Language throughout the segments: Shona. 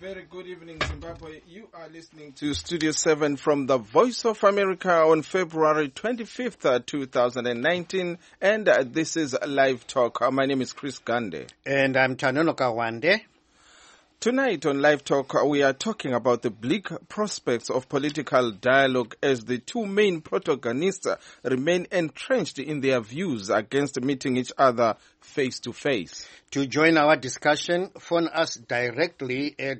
very good evening, Zimbabwe. You are listening to Studio 7 from the Voice of America on February 25th, 2019. And this is Live Talk. My name is Chris Gande. And I'm Tanono Kawande. Tonight on Live Talk, we are talking about the bleak prospects of political dialogue as the two main protagonists remain entrenched in their views against meeting each other face to face. To join our discussion, phone us directly at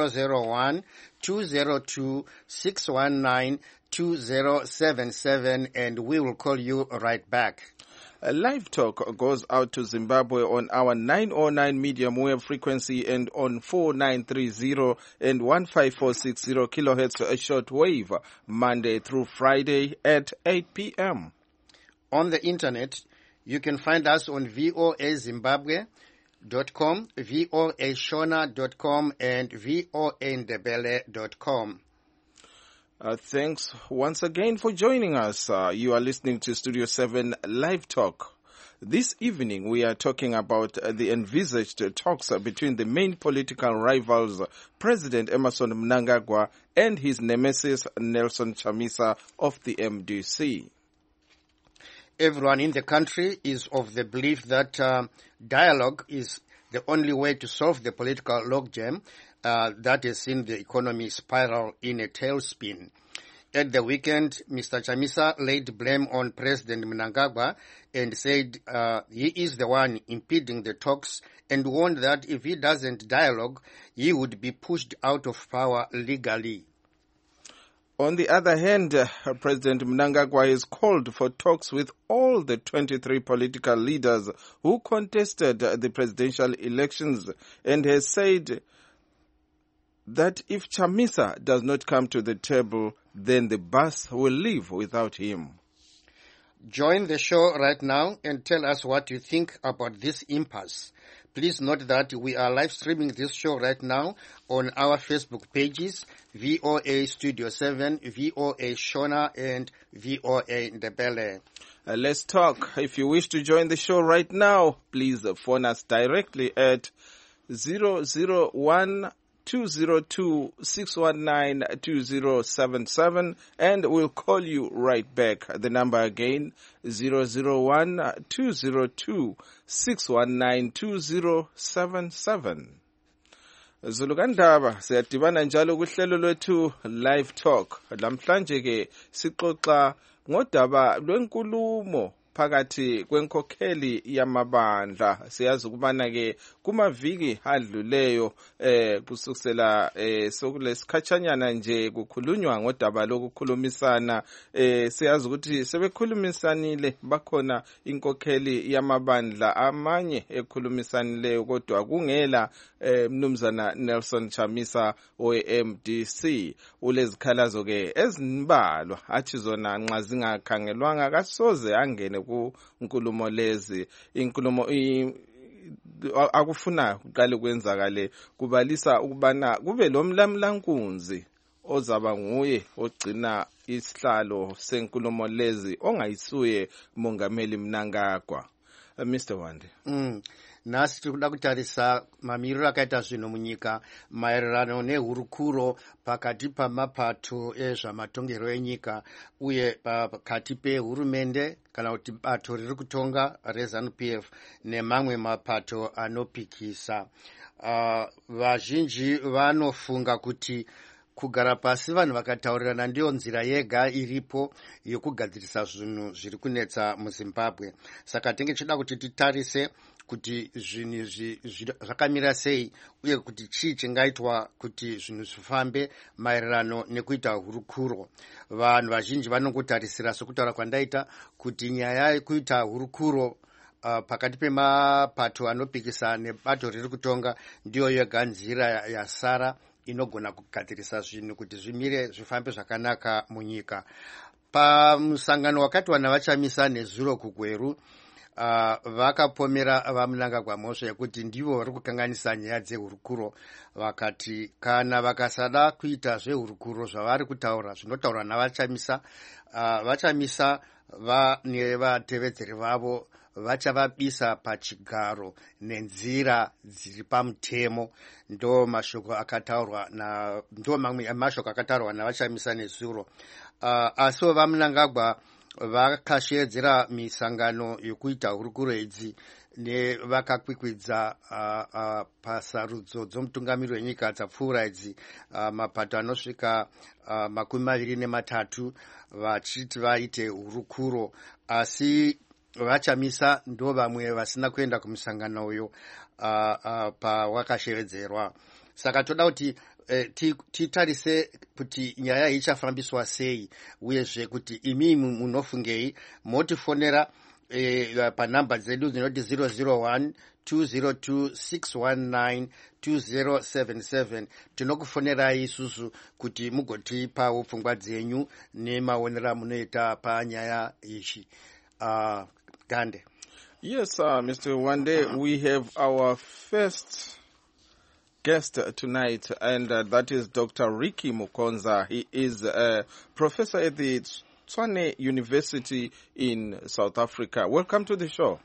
001-202-619-2077 and we will call you right back. Live Talk goes out to Zimbabwe on our 909 medium wave frequency and on 4930 and 15460 kilohertz short wave, Monday through Friday at 8 p.m. On the internet, you can find us on voazimbabwe.com, voashona.com, and voandebele.com. Thanks once again for joining us. You are listening to Studio 7 Live Talk. This evening we are talking about the envisaged talks between the main political rivals, President Emmerson Mnangagwa and his nemesis Nelson Chamisa of the MDC. Everyone in the country is of the belief that dialogue is the only way to solve the political logjam that has seen the economy spiral in a tailspin. At the weekend, Mr. Chamisa laid blame on President Mnangagwa and said he is the one impeding the talks and warned that if he doesn't dialogue, he would be pushed out of power legally. On the other hand, President Mnangagwa has called for talks with all the 23 political leaders who contested the presidential elections and has said that if Chamisa does not come to the table, then the bus will leave without him. Join the show right now and tell us what you think about this impasse. Please note that we are live streaming this show right now on our Facebook pages, VOA Studio 7, VOA Shona, and VOA Ndebele. Let's talk. If you wish to join the show right now, please phone us directly at 001-202-619-2077 and we'll call you right back. The number again, 001-202-619-2077. Zulukandaba, siyadibana njalo kuhlelo lwethu Live Talk. Lamhlanje ke sixoxa ngodaba lwenkulumo phakathi kwenkokheli yamabandla. Siyazi ukubana ke kumaviki adluleyo kusukela sokulesikhatshanyana nje kukhulunywa ngodaba lokukhulumisana. Siyazi ukuthi sebekhulumisanile, bakhona inkokheli yamabandla amanye ekhulumisanileyo kodwa kungela mnumzana Nelson Chamisa we-MDC. Ulezikhalazo ke ezimbalwa athi zona nxa zingakhangelwanga kasoze angene ku nkulumo lezi. Inkulumo akufuna uqale kwenzakale kubalisa ukubana kube lo mlamlankunzi ozaba nguye ogcina isihlalo senkulumo lezi ongayisuye mongameli Mnangagwa. Mr. Wande. Nasi tikuda kutarisa mamiriro akaita zvinhu munyika maererano nehurukuro pakati pamapato ezvamatongero enyika uye pakati pehurumende kana kuti bato riri kutonga reZANU-PF nemamwe mapato anopikisa. Vazhinji vanofunga kuti kugara pasi vanhu vakataurirana ndiyo nzira yega iripo yokugadzirisa zvinhu zviri kunetsa muZimbabwe. Saka tinge tichida kuti titarise kuti zvinhu zvakamira sei uye kuti chii chingaitwa kuti zvinhu zvifambe maererano nekuita hurukuro. Vanhu vazhinji vanongotarisira sokutaura kwandaita kuti nyaya yekuita hurukuro pakati pemapato anopikisa nebato riri kutonga ndiyo yega nzira yasara inogona kugadzirisa zvinhu kuti zvimire zvifambe zvakanaka munyika. Pamusangano wakati vanhu vachamisa nezuro kuGweru, vakapomera vaMnangagwa mhosva yekuti ndivo vari kukanganisa nyaya dzehurukuro. Vakati kana vakasada kuita zvehurukuro zvavari kutaura zvinotaurwa navachamisa, vachamisa nevatevedzeri vavo vachavabisa pachigaro nenzira dziri pamutemo. Ndo mashoko akataurwa ndo mamwe amashoko akataurwa navachamisa nezuro. Asiwo vaMnangagwa vakashedzera misangano yokuita hurukuro idzi nevakakwikwidza pasarudzo dzomutungamiri wenyika dzapfuura idzi mapato anosvika 23 vachiti vaite hurukuro, asi vachamisa ndo vamwe vasina kuenda kumusangano uyo pawakashevedzerwa. Saka toda kuti titarise kuti nyaya ichafambiswa sei, uyezve kuti imi munofungei. Motifonera panhamba dzedu dzinoti 001 202 619 2077. Tinokufonerai isusu kuti mugotipawo pfungwa dzenyu nemaonera munoita panyaya ichi. Gande. Yes, Mr. Wande, we have our first guest tonight, and that is Dr. Ricky Mukonza. He is a professor at the Tshwane University in South Africa. Welcome to the show.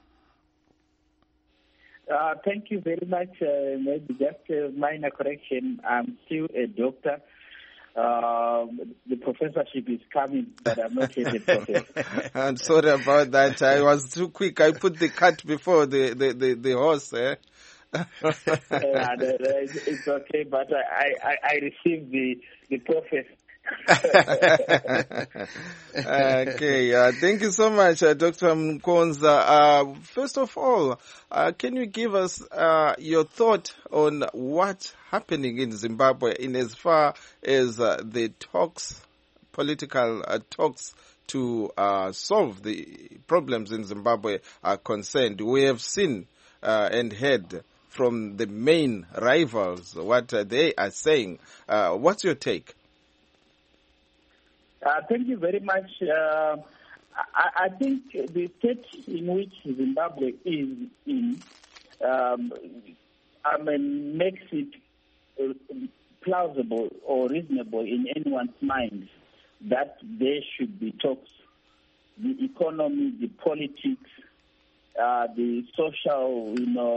Thank you very much. Maybe just a minor correction. I'm still a doctor. The professorship is coming, but I'm not yet a professor. I'm sorry about that. I was too quick. I put the cart before the horse. It's okay, but I received the prophecy. Okay, thank you so much, Dr. Mukonza. First of all, can you give us your thought on what's happening in Zimbabwe in as far as the talks, political talks to solve the problems in Zimbabwe are concerned? We have seen and heard from the main rivals what they are saying. What's your take? Thank you very much. I think the state in which Zimbabwe is in makes it plausible or reasonable in anyone's mind that there should be talks. The economy, the politics, the social,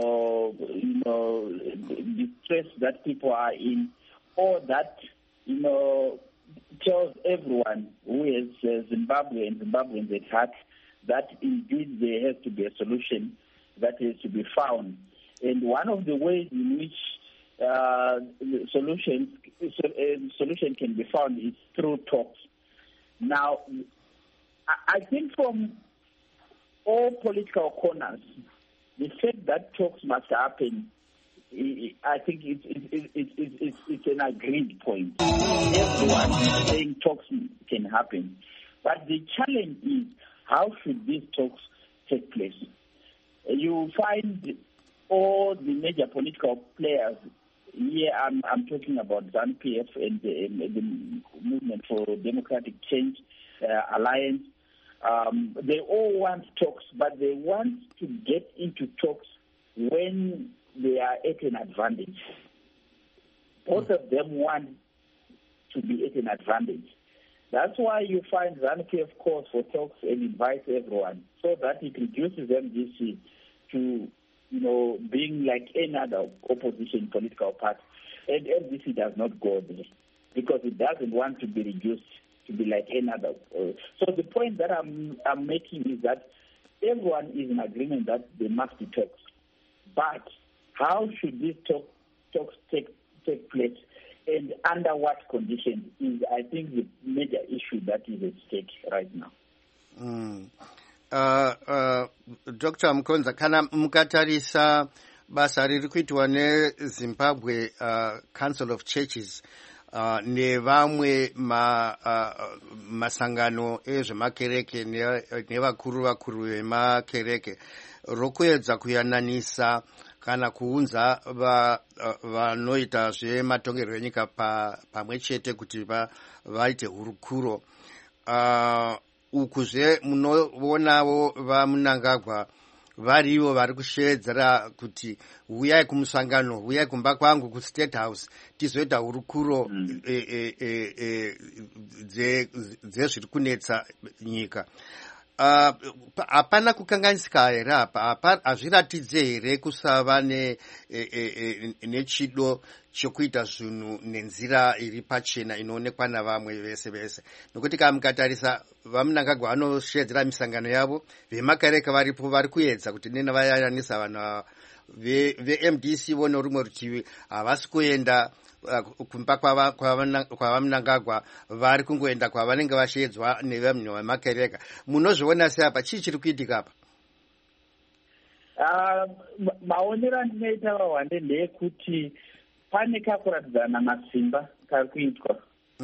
distress that people are in, all that, tells everyone who is Zimbabwe and Zimbabweans at heart that indeed there has to be a solution that is to be found. And one of the ways in which solution can be found is through talks. Now, I think from all political corners, the fact that talks must happen, I think it's an agreed point. Everyone is saying talks can happen. But the challenge is, how should these talks take place? You find all the major political players, here I'm talking about ZANU-PF and the Movement for Democratic Change Alliance. They all want talks, but they want to get into talks when they are at an advantage. Both of them want to be at an advantage. That's why you find ZANU-PF calls for talks and invites everyone, so that it reduces MDC to, being like any other opposition political party. And MDC does not go there because it doesn't want to be reduced to be like any other. So the point that I'm making is that everyone is in agreement that there must be talks. But how should these talks take place, and under what conditions is, I think, the major issue that is at stake right now. Dr. Mukonza, kana mukatarisa basa riri kuitwa neZimbabwe Council of Churches nevamwe masangano ezvemakereke nevakuru vemakereke rokuedza kuyananisa kana kuunza vanoita zvematongerwo enyika pamwe chete kuti vaite hurukuro. Ukuzve munoonavo vaMnangagwa varivo vari kushedzera kuti huyai kumusangano, huyai kumba kwangu kuState House tizoita hurukuro dzezviri kunetsa nyika. hapana kukanganisika here apa hazviratidze here kusava nechido chokuita zvinhu nenzira iri pachena inoonekwa navamwe vese vese, nokuti kana mukatarisa vaMnangagwa vanoshedzera misangano yavo, vemakereke varipo vari kuedza kuti nena vayananisa vanhu veMDC vo nerumwe rutivi havasi kuenda kumba kwavaMnangagwa, vari kungoenda kwavanenge vashedzwa nevanhu vemakereka. Munozviona sei apa? Chii chiri kuitika apa? Maonero andinoita vaWande ndeyekuti pane kakuratidzana masimba kari kuitwa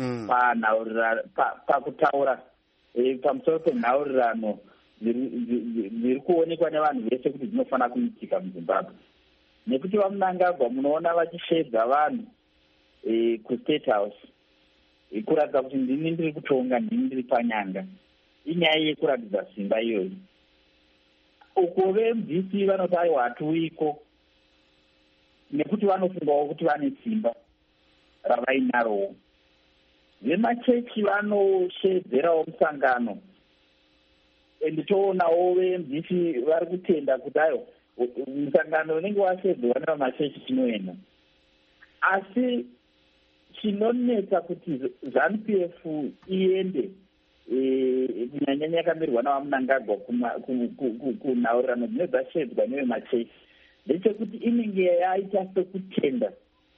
pakutaura pamusoro penhaurirano dziri kuonekwa nevanhu vese kuti dzinofanira kuitika muZimbabwe, nekuti vaMnangagwa munoona vachishedza vanhu kuState House kuratidza kuti ndini ndiri kutonga, ndini ndiri panyanga. Inyaya yekuratidza simba iyoyi. Uko veMDC vanoti aiwa hatiuiko, nekuti vanofungawo kuti vane simba ravainarowo. Vemachechi vanoshedzerawo musangano, ende toonawo veMDC vari kutenda kuti aiwa musangano unenge washedzwa nevamachechi tinoenda. Asi chinonetsa kuti ZANU-PF iende kunyanyanya yakamirwa navaMnangagwa kunhaurirano dzine dzashedzwa nevemachechi ndechekuti inenge yaita sekutenda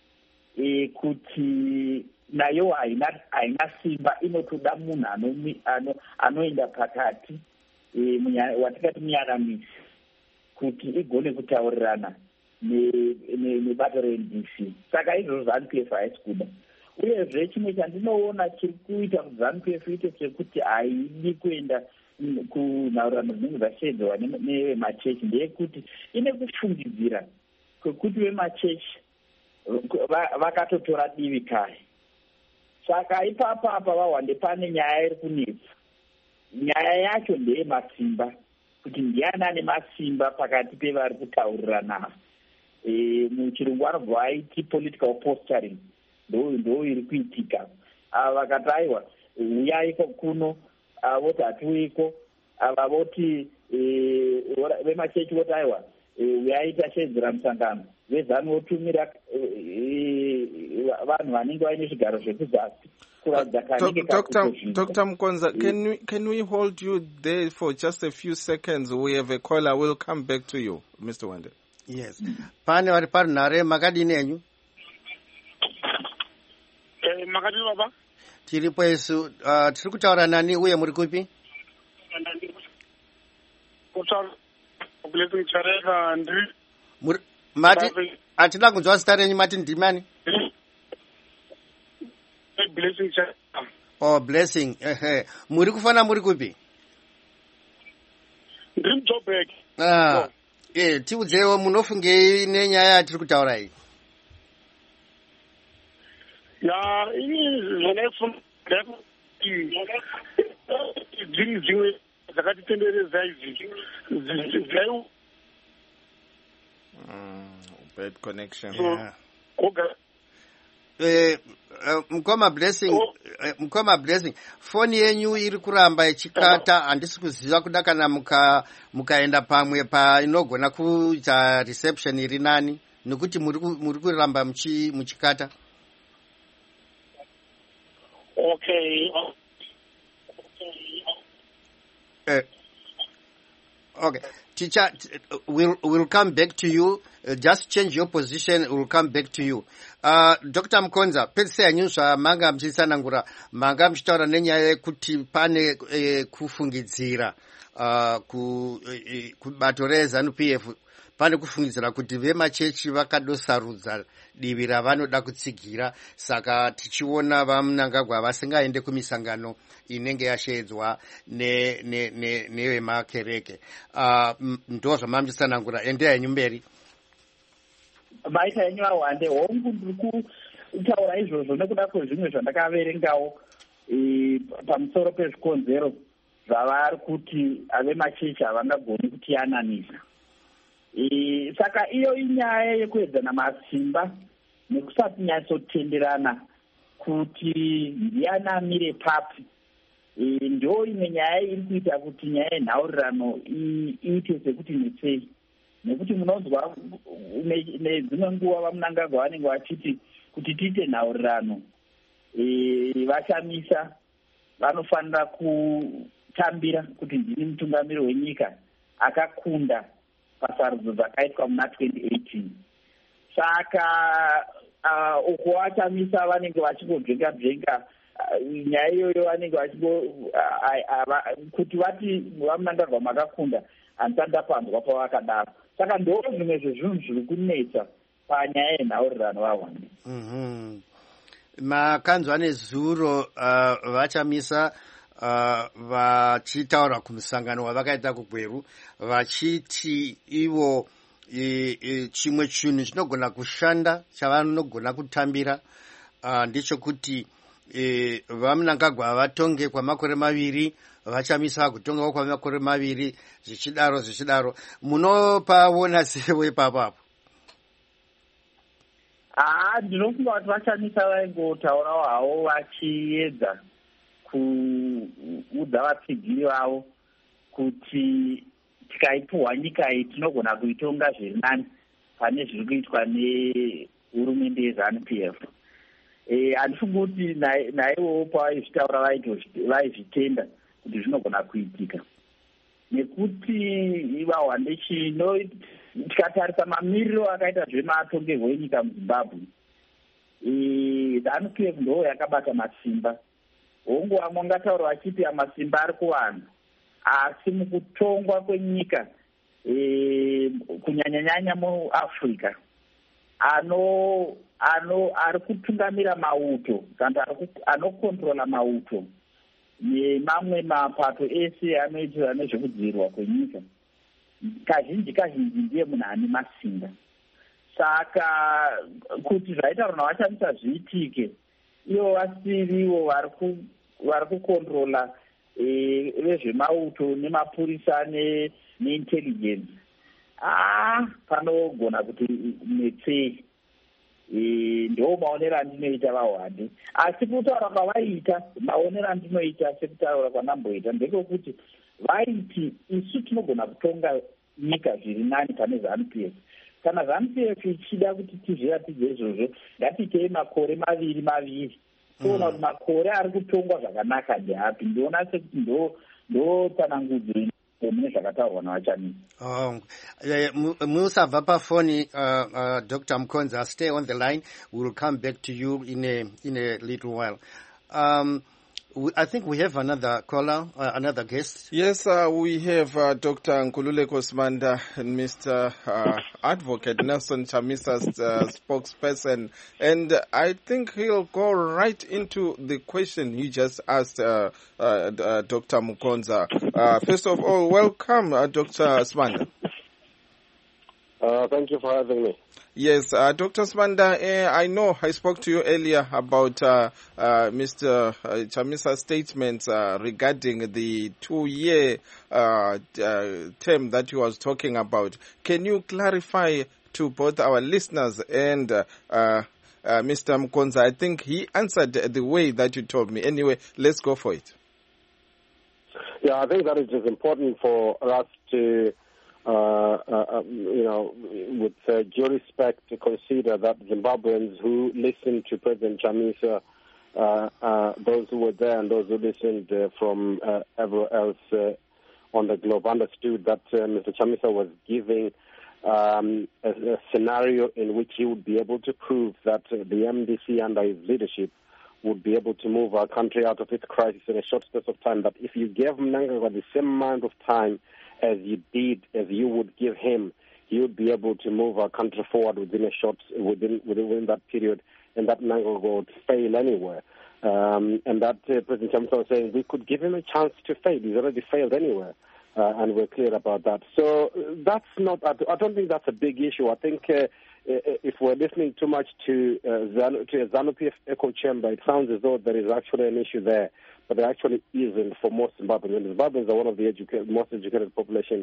kuti nayo haina simba, inotoda munhu anoenda pakati watingati muyaramisi kuti igone kutaurirana nebato reNDC. Saka izvozvo ZANU-PF haisi kuda. Uyezve chimwe chandinoona chiri kuita kuti ZANU-PF ite sekuti haidi kuenda kunhaurirano dzinenge dzashedzwa nevemachechi ndeyekuti ine kufungidzira kwekuti vemachechi vakatotora divi kare. Saka ipapa vaWande pane nyaya iri kunetsa. Nyaya yacho ndeyemasimba, kuti ndiani ane masimba pakati pevari kutaurirana. Muchirungu vanobva vaiti political posturing, ndo iri kuitika. Vakati aiwa uyai kuno, voti hatiuiko, ava voti vemachechi voti aiwa uyai tashedzera musangano, veZANU votumira vanhu vanenge vaine zvigaro zvekuzasi. Dr. Mkonza, can we hold you there for just a few seconds? We have a caller. We'll come back to you, Mr. Wande. Yes. Pane vari parunhare makadini enyu? Makadini baba? Tiripo isu. Tiri kutaura nani uye muri kupi? Kutaura Blessing Chareva ndiri. Mati atina kunzwa zita renyu, mati ndimani? Blessing Chareva. Oh, Blessing. Muri kufana muri kupi? Ndiri muJoburg. Tiudzewo munofungei nenyaya yatiri kutaura iyi? Ini zvinoifuna dzimwe dzakatitenderedza idzi bad connection. Mukoma Blessing, foni yenyu iri kuramba ichikata. Handisi kuziva kuda kana mukaenda pamwe inogona kuita reception iri nani, nekuti muri kuramba muchikata. Okay. Okay. Teacher, we'll come back to you. Just change your position. We'll come back to you. Dr. Mkonza, pese anyusha manga mchisanangura manga mchitaura nenyaya yekuti pane kufungidzira kubato reZANU-PF pane kufungidzira kuti vemachechi vakadosarudza divi ravanoda kutsigira. Saka tichiona vaMnangagwa vasingaende kumisangano inenge yashedzwa nevemakereke. Ndo zvamamchisanangura, endea yenyu mberi. Maita yenyu vaWande, hongu ndiri kutaura izvozvo nekuda kwezvimwe zvandakaverengawo pamusoro pezvikonzero zvavari kuti vemachechi havangagoni kutiyananisa. Saka iyo inyaya yekuedzana masimba nekusati nyatsotenderana kuti ndiani amire papi ndo imwe nyaya iri kuita kuti nyaya yenhaurirano iite sekuti netsei, nekuti munonzwa nedzimwe nguva vamunangagwa vanenge vachiti kuti tiite nhaurirano vashamisa vanofanira kutambira kuti ndini mutungamiri wenyika akakunda pasarudzo dzakaitwa muna 2018. Saka uko vachamisa vanenge vachingobvenga nyaya iyoyo vanenge kuti vati vamunangagwa makakunda handisandapanzwa pavakadaro. Saka ndo zvimwe zvezvinhu zviri kunetsa panyaya yenhaurirano vawanda. Makanzwa nezuro vachamisa vachitaura kumusangano wavakaita kuGweru vachiti ivo chimwe chinhu chinogona kushanda chavanogona kutambira ndechekuti vamunangagwa vatonge kwamakore 2, vachamisa kutongawo kwamakore 2 zvichidaro. Munopaona sewe ipapapo? Ndinofunga kuti vachamisa vaingotaurawo havo vachiedza kuudza vatsigiri vavo kuti tikaipuhwa nyika iyi tinogona kuitonga zviri nani pane zviri kuitwa nehurumende yeZANU-PF. Handifungi kuti naivowo pavaizvitaura vaizvitenda kuti zvinogona kuitika, nekuti vawande chino tikatarisa mamiriro akaita zvematongerwo enyika muZimbabwe, ZANU-PF ndo yakabata masimba. Hongu vamwe ngataura vachiti masimba ari kuvanhu, asi mukutongwa kwenyika kunyanyanyanya muAfrica ari kutungamira mauto kana anokontrola mauto nemamwe mapato ese anoitira nezvekudzivirwa kwenyika, kazhinji ndiye munhu ane masimba. Saka kuti zvaitaurwa navachamisa zviitike, ivo vasirivo vari kukontrola vezvemauto nemapurisa neintelligence, panogona kuti netsei. Ndo maonero andinoita vahwande, asi kutaura kwavaita, maonero andinoita sekutaura kwanamboita ndekekuti vaiti isu tinogona kutonga nyika zviri nani pane ZANU-PF. Kana ZANU-PF ichida kuti tizviratidze izvozvo, ngatiitei makore 2 toona kuti makore ari kutongwa zvakanaka ndeapi. Ndiona sekuti ndo tsanangudzo mune zvakataurwa navachamisa. Musabva pafoni, Dr. Mkonza, stay on the line. We will come back to you in a little while. I think we have another caller, another guest. Yes, we have Dr. Nkululeko Sibanda and Mr. Advocate Nelson Chamisa's spokesperson. And I think he'll go right into the question you just asked Dr. Mkonza. First of all, welcome, Dr. Sibanda. Thank you for having me. Yes, Dr. Sibanda, I know I spoke to you earlier about Mr. Chamisa's statements regarding the 2-year term that he was talking about. Can you clarify to both our listeners and Mr. Mkonza? I think he answered the way that you told me. Anyway, let's go for it. Yeah, I think that it is important for us to with due respect, to consider that Zimbabweans who listened to President Chamisa, those who were there and those who listened from everywhere else on the globe, understood that Mr. Chamisa was giving a scenario in which he would be able to prove that the MDC under his leadership would be able to move our country out of its crisis in a short space of time. That if you gave Mnangagwa the same amount of time as you would give him, he would be able to move our country forward within that period, and that Mnangagwa would fail anywhere. And that President Chamisa was saying we could give him a chance to fail. He's already failed anywhere, and we're clear about that. So that's not. I don't think that's a big issue. I think if we're listening too much to a ZANU-PF echo chamber, it sounds as though there is actually an issue there, but there actually isn't for most Zimbabweans. And Zimbabweans are one of the most educated populations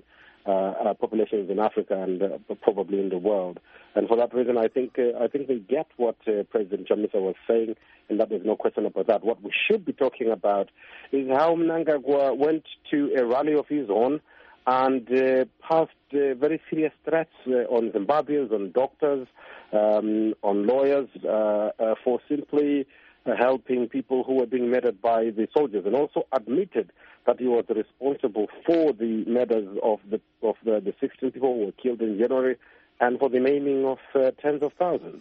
in Africa and probably in the world. And for that reason, I think they get what President Chamisa was saying, and that there's no question about that. What we should be talking about is how Mnangagwa went to a rally of his own and passed very serious threats on Zimbabweans, on doctors, on lawyers, for simply helping people who were being murdered by the soldiers, and also admitted that he was responsible for the murders of the 16 people who were killed in January and for the maiming of tens of thousands.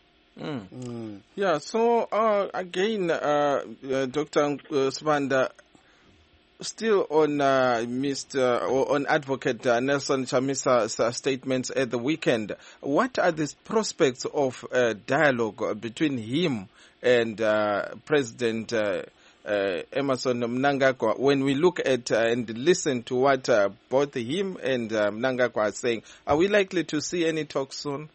Yeah, so again, Dr. Sibanda, still on on Advocate Nelson Chamisa's statements at the weekend, what are the prospects of dialogue between him and President Emmerson Mnangagwa when we look at and listen to what both him and Mnangagwa are saying? Are we likely to see any talks soon?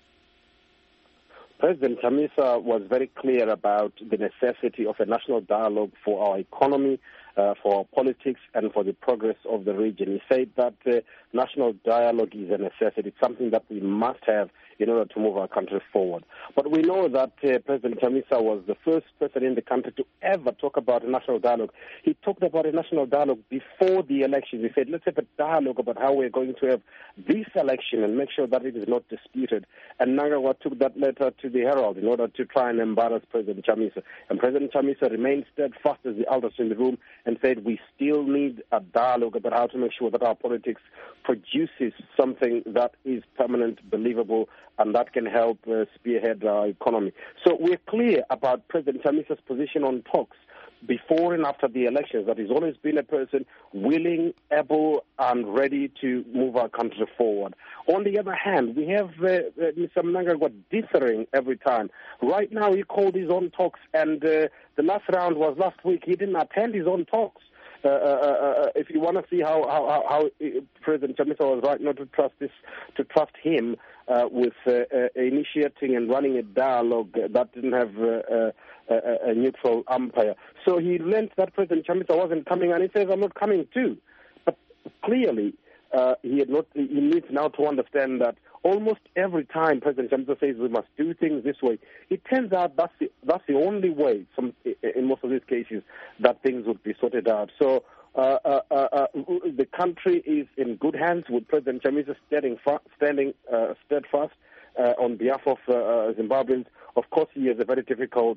President Chamisa was very clear about the necessity of a national dialogue for our economy, for our politics, and for the progress of the region. He said that national dialogue is a necessity. It's something that we must have in order to move our country forward. But we know that President Chamisa was the first person in the country to ever talk about a national dialogue. He talked about a national dialogue before the elections. He said, let's have a dialogue about how we're going to have this election and make sure that it is not disputed. And Mnangagwa took that letter to the Herald in order to try and embarrass President Chamisa. And President Chamisa remained steadfast as the elders in the room and said we still need a dialogue about how to make sure that our politics produces something that is permanent, believable, and that can help spearhead our economy. So we're clear about President Chamisa's position on talks before and after the elections, that he's always been a person willing, able, and ready to move our country forward. On the other hand, we have Mr. Mnangagwa differing every time. Right now, he called his own talks, and the last round was last week. He didn't attend his own talks. If you want to see how President Chamisa was right not to trust him with initiating and running a dialogue that didn't have a neutral umpire. So he learned that President Chamisa wasn't coming, and he says, I'm not coming too. But clearly, he needs now to understand that almost every time President Chamisa says we must do things this way, it turns out that's the only way, in most of these cases, that things would be sorted out. So the country is in good hands with President Chamisa standing steadfast on behalf of Zimbabweans. Of course, he has a very difficult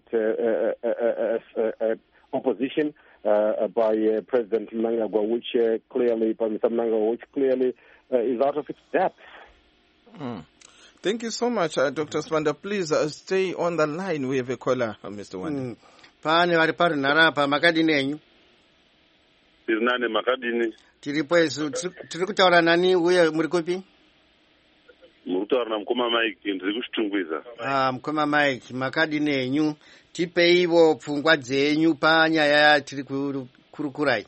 opposition by President Mnangagwa, which clearly is out of its depth. Thank you so much, Dr. Sibanda. Please stay on the line. We have a caller, Mr. Wanda. Pane vari parunhara apa makadini enyu? Tiri nane makadini. Tiripo isu tiri kutaura nani uye muri kupi? Muri kutaura namukoma Mike ndiri kuchitungwiza. Mukoma Mike, makadini enyu? Tipeiwo pfungwa dzenyu panyaya tiri kurukurai.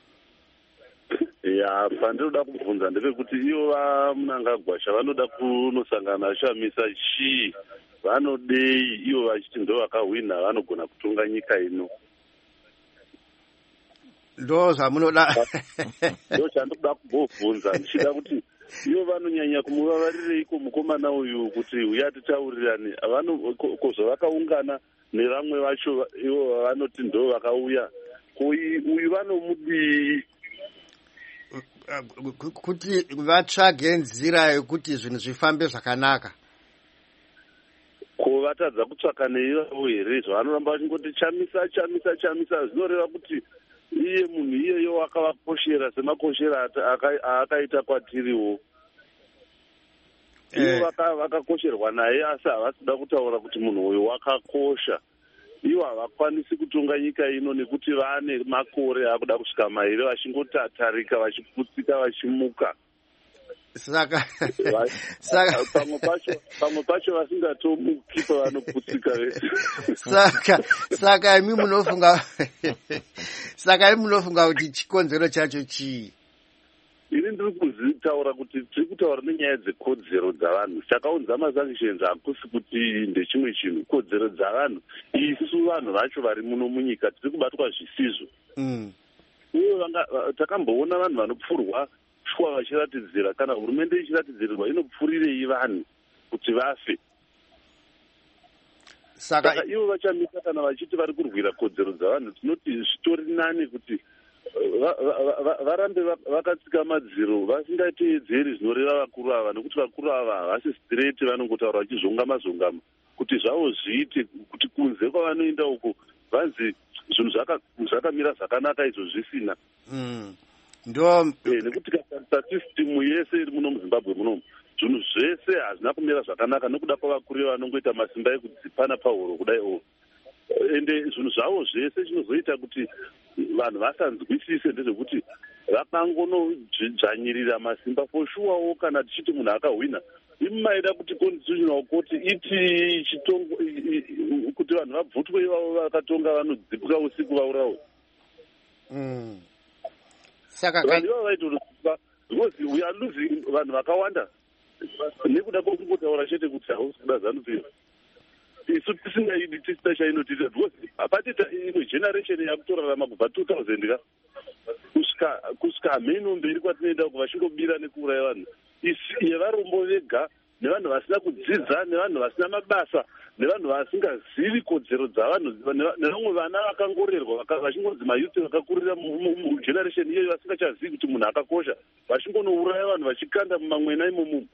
Ya, pandinoda kubvunza ndepekuti ivo vaMnangagwa vanoda kunosangana Chamisa chii, vanodei ivo vachiti ndo vakahwina vanogona kutonga nyika ino. Ndo zvamunoda. Ndo chandinoda kubvunza ndichida kuti ivo vanonyanya kumuvavarireiko mukomana uyu kuti uya titaurirane, kozovakaungana nevamwe vacho ivo vanoti ndo vakauya, uyu vanomudii kuti vatsvage nzira yekuti zvinhu zvifambe zvakanaka. Ko vatadza kutsvaka neivavo here zvavanoramba vachingoti Chamisa zvinoreva kuti iye munhu iyeyo wakavakoshera semakoshera aakaita kwatiriwo. Ivo vakakosherwa naye asi havasida kutaura kuti munhu uyu wakakosha. Ivo havakwanisi kutonga nyika ino nekuti vane makore akuda kusvika mairi vachingotatarika vachiputsika vachimuka. Pamwe pacho vasingatomuki pavanoputsika vese. Saka imi munofunga kuti chikonzero chacho chii? ini ndiri kuzitaura kuti tiri kutaura nenyaya dzekodzero dzavanhu. Chakaunza masanctions hakusi kuti ndechimwe chinhu. Kodzero dzavanhu isu vanhu vacho vari muno munyika tiri kubatwa zvisizvo. Uye takamboona vanhu vanopfurwa shwa vachiratidzira, kana hurumende ichiratidzirirwa inopfurirei vanhu kuti vafe. Saka ivo vachamisa kana vachiti vari kurwira kodzero dzavanhu, tinoti zvitori nani kuti varambe vakatsika madziro vasingateedzeri zvinoreva vakuru ava, nekuti vakuru ava havasi straight, vanongotaura vachizongama kuti zvavo zviite, kuti kunze kwavanoenda uko vanzi zvinhu zvakamira zvakanaka izvo zvisina. Nekuti katarisa system yese iri muno muZimbabwe munomu, zvinhu zvese hazvina kumira zvakanaka nekuda kwavakuru vanongoita masimba ekudzipana pahuro kudai. Ende zvinhu zvavo zvese chinozoita kuti vanhu vasanzwisise ndezvekuti vakangonodzvanyirira masimba poshuwawo. Kana tichiti munhu akahwina, imaida kuti constitutional court iti chitongo kuti vanhu vabvutwe ivavo vakatonga vanodzipuka usiku vaurawe. Saka vanhu ivavo vaitoa because we are losing vanhu vakawanda nekuda kwokungotaura chete kuti hausi kuda ZANU-PF. Isu tisingaidi tisina chainotiita because apatita imwe generation yakutorarama kubva 2000 kusvika hameno mberi kwatinoenda uko vachingobira nekuuraya vanhu yevarombo vega, nevanhu vasina kudzidza, nevanhu vasina mabasa, nevanhu vasingazivi kodzero dzavanhu, nevamwe vana vakangorerwa vachingonzi mayuti vakakurira mugeneration iyoyo vasingachazivi kuti munhu akakosha, vachingonouraya vanhu vachikanda mumamwena imomo.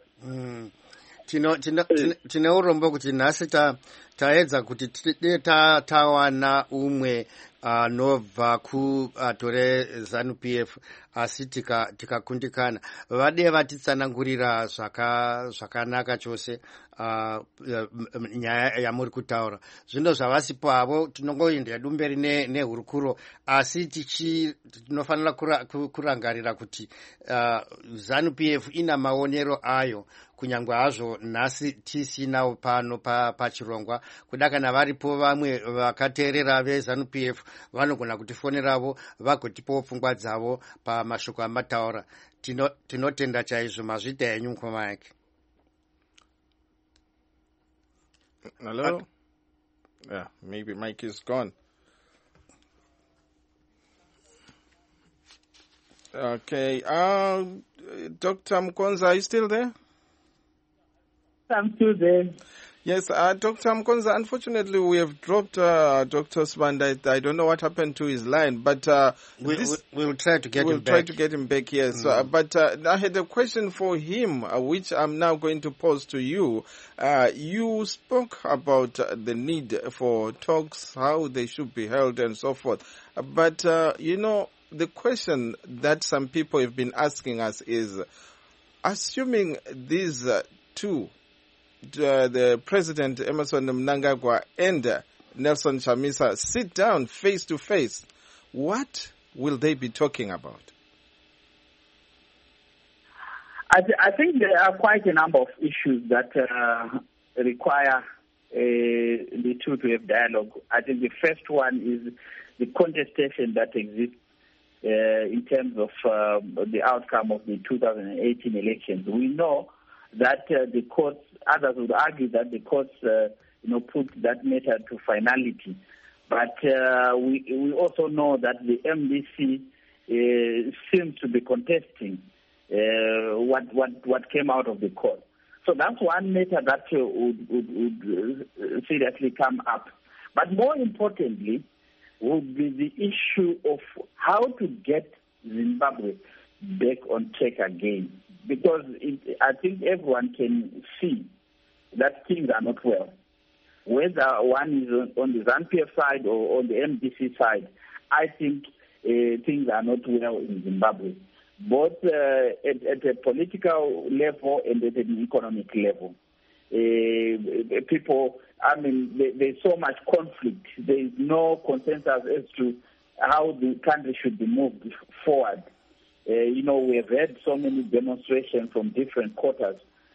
Tine urombo kuti nhasi taedza kuti tawana umwe anobva kuatore ZANU-PF asi tikakundikana. Vade vatitsanangurira zvakanaka chose nyaya yamuri kutaura. Zvino zvavasipo avo tinongoenda dumberi nehurukuro, asi tinofanira kurangarira kuti ZANU-PF ina maonero ayo, kunyangwe hazvo nhasi tisinawo pano pachirongwa. Kuda kana varipo vamwe vakateerera veZANU-PF vanogona kutifoneravo vagotipawo pfungwa dzavo pamashoko amataura. Tinotenda chaizvo. Mazvita henyu mukoma yake. Hello? Yeah, maybe Mike is gone. Okay. Dr. Mkonza, are you still there? I'm still there. Yes, Dr. Mkonza, unfortunately we have dropped Dr. Sibanda. I don't know what happened to his line, but we'll try to get him back. We'll try to get him back, yes. But I had a question for him, which I'm now going to pose to you. You spoke about the need for talks, how they should be held and so forth. But, the question that some people have been asking us is, assuming these two, the President Emmerson Mnangagwa and Nelson Chamisa sit down face to face, what will they be talking about? I think there are quite a number of issues that require the two to have dialogue. I think the first one is the contestation that exists in terms of the outcome of the 2018 elections. We know that the courts, others would argue that the courts, put that matter to finality. But we also know that the MDC seems to be contesting what came out of the court. So that's one matter that would seriously come up. But more importantly would be the issue of how to get Zimbabwe back on track again. Because I think everyone can see that things are not well. Whether one is on the ZANU-PF side or on the MDC side, I think things are not well in Zimbabwe, both at a political level and at an economic level. People, there's so much conflict. There is no consensus as to how the country should be moved forward. We have had so many demonstrations from different quarters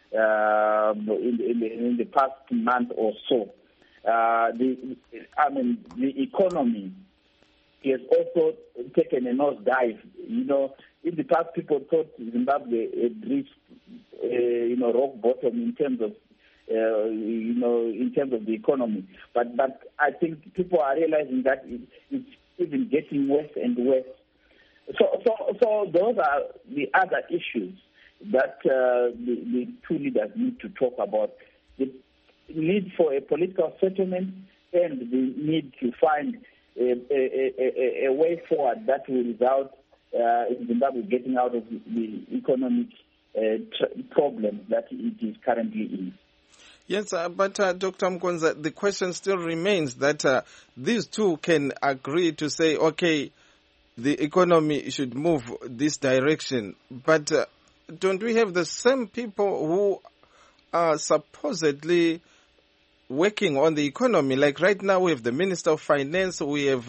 in the past month or so. The economy has also taken a nosedive. You know, in the past, people thought Zimbabwe had reached, rock bottom in terms of, in terms of the economy. But I think people are realizing that it's even getting worse and worse. So those are the other issues that the two leaders need to talk about: the need for a political settlement and the need to find a way forward that will result in Zimbabwe getting out of the economic problem that it is currently in. Yes, but Dr. Mkonza, the question still remains that these two can agree to say, okay, the economy should move this direction, but don't we have the same people who are supposedly working on the economy? Like right now we have the Minister of Finance, we have,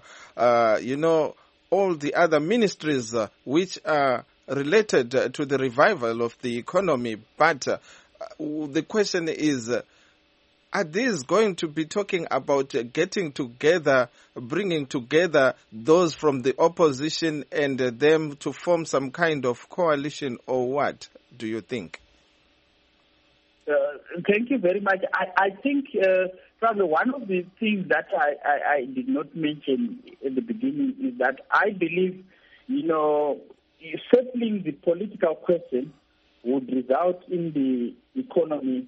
all the other ministries which are related to the revival of the economy. But the question is, are these going to be talking about getting together, bringing together those from the opposition and them to form some kind of coalition, or what do you think? Thank you very much. I think probably one of the things that I did not mention in the beginning is that I believe, settling the political question would result in the economy,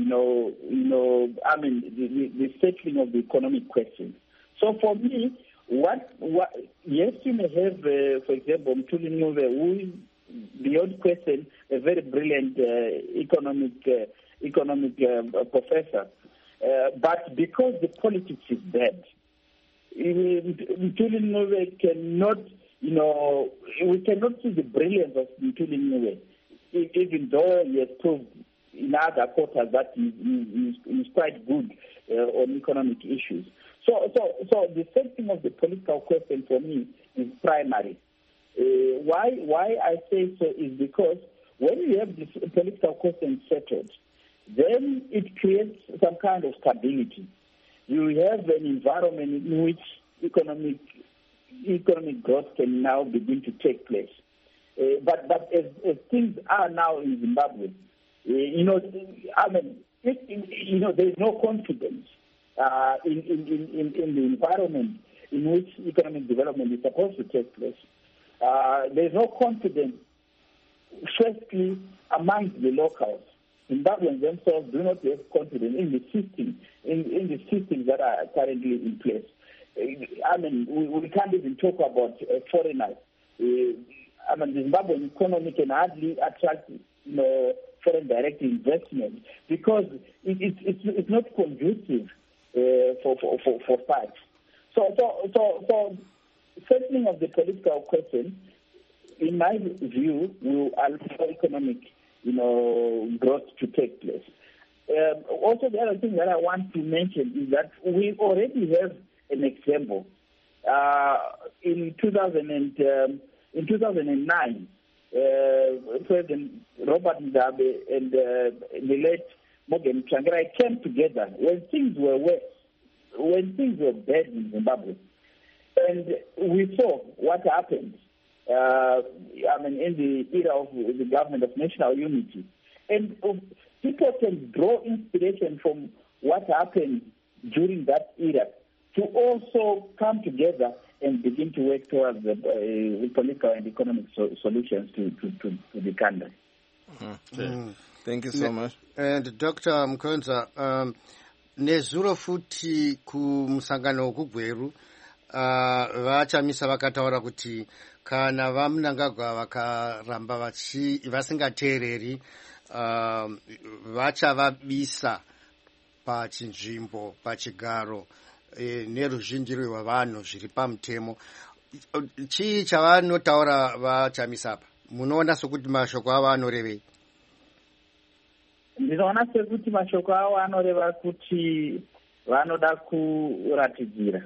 the settling of the economic question. So for me, yes, you may have, for example, Mthuli Ncube, who is beyond question a very brilliant economic professor, but because the politics is bad, Mthuli Ncube cannot, we cannot see the brilliance of Mthuli Ncube, even though he has proved in other quarters that he is quite good on economic issues. So the setting of the political question for me is primary. Why I say so is because when you have this political question settled, then it creates some kind of stability. You have an environment in which economic growth can now begin to take place. But as things are now in Zimbabwe, there is no confidence in the environment in which economic development is supposed to take place. There is no confidence, firstly, amongst the locals. Zimbabweans themselves do not have confidence in the system, in the systems that are currently in place. We can't even talk about foreigners. The Zimbabwean economy can hardly attract foreign direct investment because it's not conducive for facts. So settling of the political question, in my view, will allow economic growth to take place. Also, the other thing that I want to mention is that we already have an example. In 2009, President Robert Mugabe and the late Morgan Tsvangirai came together when things were bad in Zimbabwe, and we saw what happened. In the era of the government of national unity, and people can draw inspiration from what happened during that era to also come together and begin to work towards the political and economic solutions to the country. Thank you so much. And Dr. Mkonza, nezuro futi kumusangano wekugweru vachamisa vakataura kuti kana vaMnangagwa vakaramba vasingateereri vachavabisa pachinzvimbo, pachigaro neruzhinji rwevanhu zviri pamutemo. Chii chavanotaura vachamisa apa? Munoona sokuti mashoko avo anorevei? Ndinoona sekuti mashoko avo anoreva kuti vanoda kuratidzira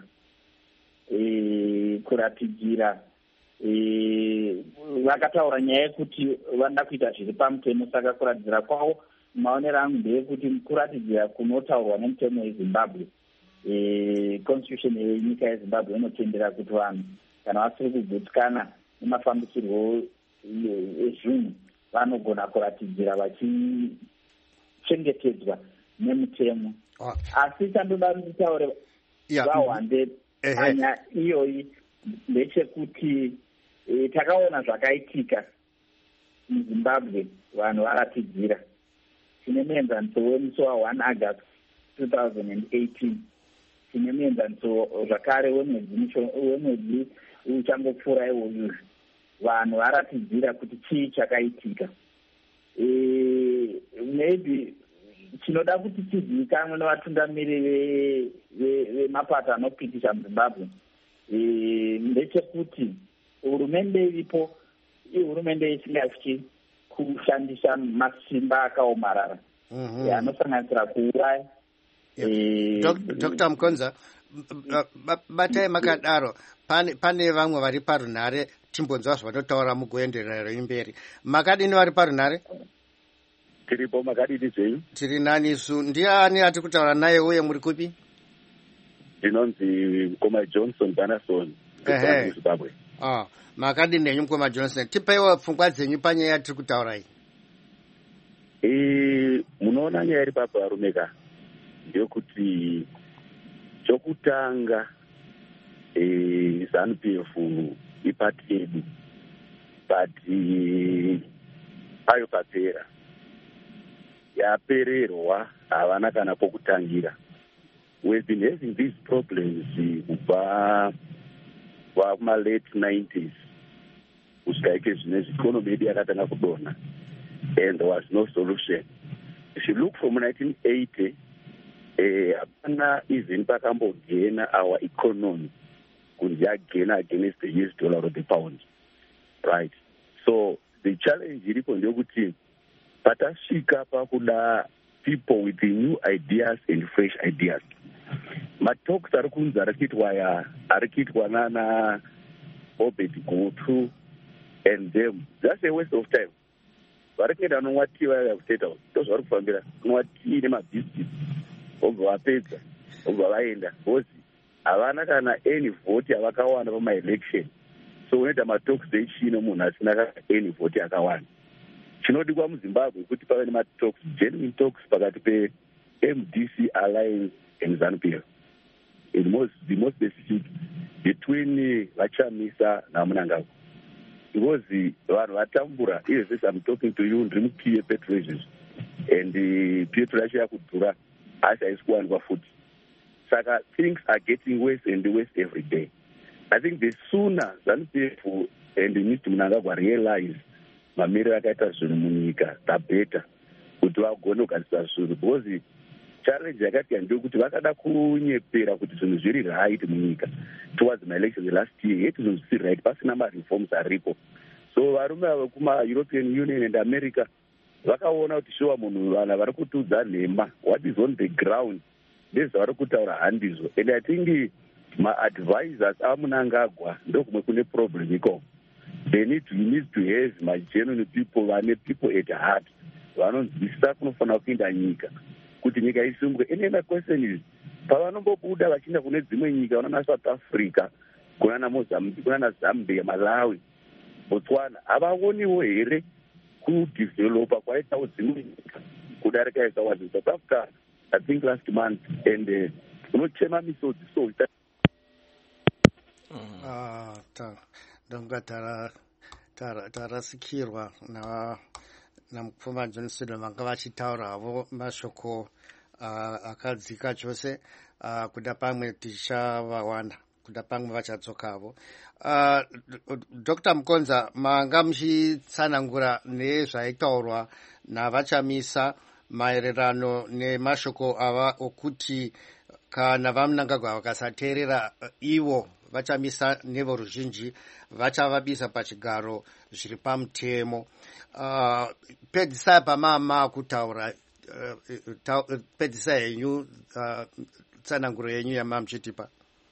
vakataura nyaya yekuti vanoda kuita zviri pamutemo. Saka kuratidzira kwavo maonero angu ndeyekuti kuratidzira kunotaurwa nemutemo weZimbabwe constitution yenyika yeZimbabwe inotendera kuti vanhu kana vasiri kugutsikana nemafambisirwo ezvinhu vanogona kuratidzira vachichengetedzwa nemutemo. Asi chandoda kutaura vaWande panya iyoyi ndechekuti takaona zvakaitika muZimbabwe vanhu varatidzira. Tine muenzaniso wemusi wa1 August 2018, tine muenzaniso zvakare wemwedzi uchangopfuura iwoyu. Vanhu varatidzira kuti chii chakaitika. Maybe chinoda kuti chizivikanwe nevatungamiriri vemapato anopitisha muZimbabwe ndechekuti hurumende iripo ihurumende isingatyi kushandisa masimba akaomarara anosanganisira kuuraya. Dr. Mkonza, batai makadaro pane vamwe vari parunhare timbonzwa zvavanotaura mugoenderera imberi. Makadini vari parunhare? Tiripo, makadini zvenyu? Tiri nani isu. Ndiani ati kutaura naye uye muri kupi? Ndinonzi Mukoma Johnson Banason, Zimbabwe. Makadini nenyu Mukoma Johnson, tipeiwo pfungwa dzenyu panyaya yatiri kutaura iyi. Munoona nyaya iri papa varumeka ndekuti chokutanga ZANU-PF ipati yedu but ayo papera yapererwa havana kana pokutangira. We've been having these problems kubva kuma-late 90s kusvika zvinezvi economy yedu yakatanga kudonha and there was no solution. If you look from 1980 hapana even pakambogena our economy kunzi yagena against the US dollar or the pound, right? So the challenge iripo ndeyekuti patasvika pakuda people with new ideas and fresh ideas. Matalks ari kunzi ari kuitwa nana Obed Gotu and them, that's a waste of time. Vari kuenda nowati vaya kustate house ndozvari kufambira nowati nemabhizinesi obva vapedza obva vaenda because havana kana any vote yavakawanda pamaelection. So unoita matalks echino munhu asina kana any vote yakawanda. Chinodikwa muZimbabwe kuti pave nematalks, genuine talks pakati pe-MDC Alliance and ZANU-PF. The most specific between Vachamisa naMnangagwa. Because vanhu vatambura, even since I'm talking to you, ndiri muPA petrol and petrol yacho yakudhura asi haisi kuwanikwa futi. Saka things are getting worse and worse every day. I think the sooner ZANU-PF and Mr. Mnangagwa realize mamiriro akaita zvinhu munyika the better kuti vagone kugadzisa zvinhu, because challenge yakati ndeyekuti vakada kunyepera kuti zvinhu zviri right munyika towards my elections last year, yeti zvinhu zvisiri right pasina ma-reforms aripo. So varume ava kuma-European Union and America vakaona kuti shuwa munhu vana vari kutudza nhema, what is on the ground ndezvavari kutaura handizvo. And I think ma-advisors aMnangagwa ndokumwe kune problem ikoko. He needs to have my genuine people, vane people at heart vanonzwisisa kunofanira kuenda nyika kuti nyika isimuke. And my question is, pavanombobuda vachienda kune dzimwe nyika kunana South Africa, kunana Mozambique, kunana Zambia, Malawi, Botswana, havaoniwo here kudevelopa kwaitawo dzimwe nyika kudarika ikawazi South Africa I think last month and unochema misodzi so ndonga tarasikirwa naMukoma Johnson vanga vachitauravo mashoko akadzika chose. Kuda pamwe tichavawanda, kuda pamwe vachadzokavo. Dr. Mkonza, manga muchitsanangura nezvaitaurwa navachamisa maererano nemashoko ava okuti kana vaMnangagwa vakasateerera ivo vachamisa nevoruzhinji vachavabisa pachigaro zviri pamutemo. Pedzisai pamama kutaura, pedzisai yenyu tsananguro yenyu yamamuchitipa.